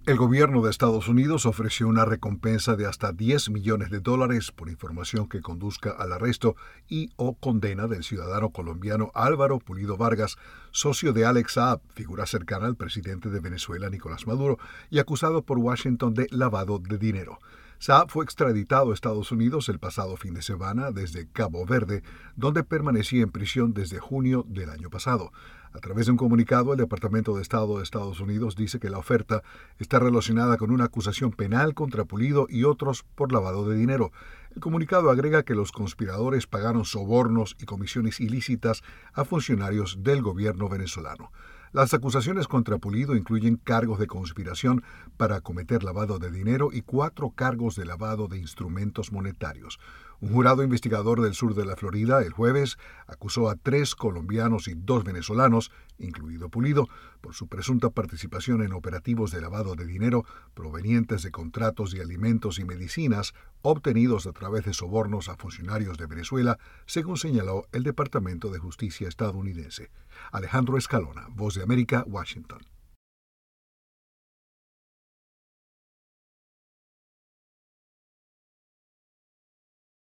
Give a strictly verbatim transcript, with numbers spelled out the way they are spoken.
El gobierno de Estados Unidos ofreció una recompensa de hasta diez millones de dólares por información que conduzca al arresto y o condena del ciudadano colombiano Álvaro Pulido Vargas, socio de Alex Saab, figura cercana al presidente de Venezuela Nicolás Maduro y acusado por Washington de lavado de dinero. Saab fue extraditado a Estados Unidos el pasado fin de semana desde Cabo Verde, donde permanecía en prisión desde junio del año pasado. A través de un comunicado, el Departamento de Estado de Estados Unidos dice que la oferta está relacionada con una acusación penal contra Pulido y otros por lavado de dinero. El comunicado agrega que los conspiradores pagaron sobornos y comisiones ilícitas a funcionarios del gobierno venezolano. Las acusaciones contra Pulido incluyen cargos de conspiración para cometer lavado de dinero y cuatro cargos de lavado de instrumentos monetarios. Un jurado investigador del sur de la Florida el jueves acusó a tres colombianos y dos venezolanos, incluido Pulido, por su presunta participación en operativos de lavado de dinero provenientes de contratos de alimentos y medicinas obtenidos a través de sobornos a funcionarios de Venezuela, según señaló el Departamento de Justicia estadounidense. Alejandro Escalona, Voz de América, Washington.